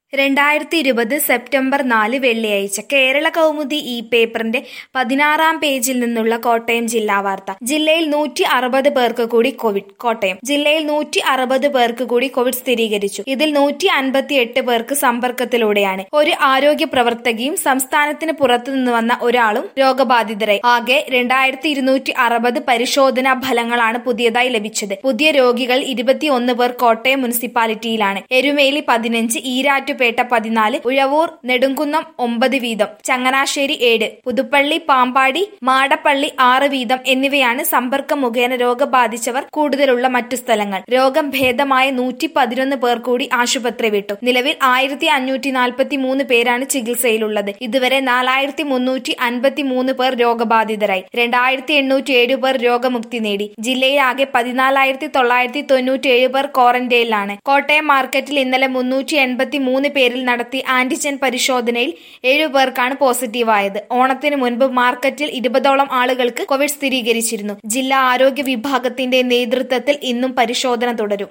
2020 September 4 വെള്ളിയാഴ്ച കേരള കൗമുദി ഈ പേപ്പറിന്റെ 16-ാം പേജിൽ നിന്നുള്ള കോട്ടയം ജില്ലാ വാർത്ത. ജില്ലയിൽ 160 പേർക്ക് കൂടി കോവിഡ്. കോട്ടയം ജില്ലയിൽ 160 പേർക്ക് കൂടി കോവിഡ് സ്ഥിരീകരിച്ചു. ഇതിൽ 158 പേർക്ക് സമ്പർക്കത്തിലൂടെയാണ്. ഒരു ആരോഗ്യ പ്രവർത്തകയും സംസ്ഥാനത്തിന് പുറത്തുനിന്ന് വന്ന ഒരാളും രോഗബാധിതരായി. ആകെ 2260 പരിശോധനാ ഫലങ്ങളാണ് പുതിയതായി ലഭിച്ചത്. പുതിയ രോഗികൾ 21 പേർ കോട്ടയം മുനിസിപ്പാലിറ്റിയിലാണ്. എരുമേലി 15, ഈരാറ്റുപേട്ട 14, ഉഴവൂർ, നെടുങ്കുന്നം 9 വീതം, ചങ്ങനാശ്ശേരി 7, പുതുപ്പള്ളി, പാമ്പാടി, മാടപ്പള്ളി 6 വീതം എന്നിവയാണ് സമ്പർക്കം മുഖേന രോഗം ബാധിച്ചവർ കൂടുതലുള്ള മറ്റു സ്ഥലങ്ങൾ. രോഗം ഭേദമായ 111 പേർ കൂടി ആശുപത്രി വിട്ടു. നിലവിൽ 1543 പേരാണ് ചികിത്സയിലുള്ളത്. ഇതുവരെ 4353 പേർ രോഗബാധിതരായി. 2807 പേർ രോഗമുക്തി നേടി. ജില്ലയിൽ ആകെ 14,997 പേർ ക്വാറന്റൈനിലാണ്. കോട്ടയം മാർക്കറ്റിൽ ഇന്നലെ 383 പേരിൽ നടത്തിയ ആന്റിജൻ പരിശോധനയിൽ 7 പേർക്കാണ് പോസിറ്റീവായത്. ഓണത്തിന് മുൻപ് മാർക്കറ്റിൽ 20ഓളം ആളുകൾക്ക് കോവിഡ് സ്ഥിരീകരിച്ചിരുന്നു. ജില്ലാ ആരോഗ്യ വിഭാഗത്തിന്റെ നേതൃത്വത്തിൽ ഇന്നും പരിശോധന തുടരും.